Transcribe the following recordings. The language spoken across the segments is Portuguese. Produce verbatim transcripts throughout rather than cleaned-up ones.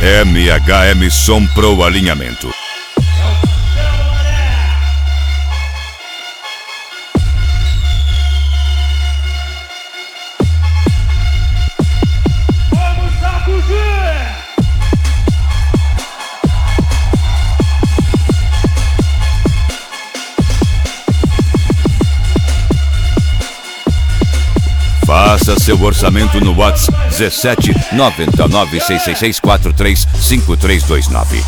M H M Som Pro Alinhamento. Faça seu orçamento no WhatsApp dezessete nove nove seis seis seis quatro três cinco três dois nove.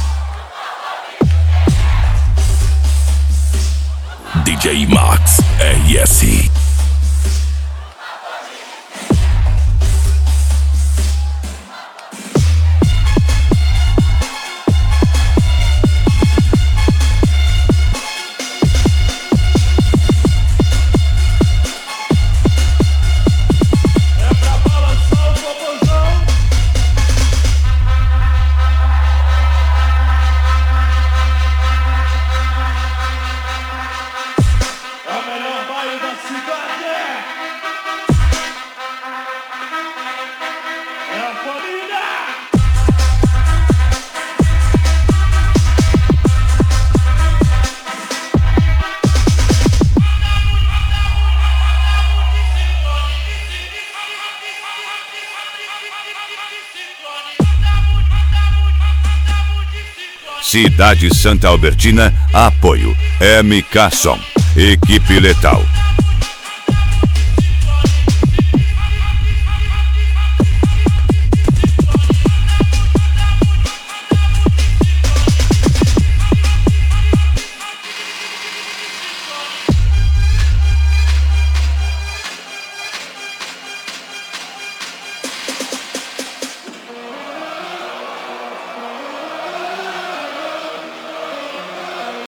D J Max R S. Cidade Santa Albertina, apoio M K Som, equipe letal.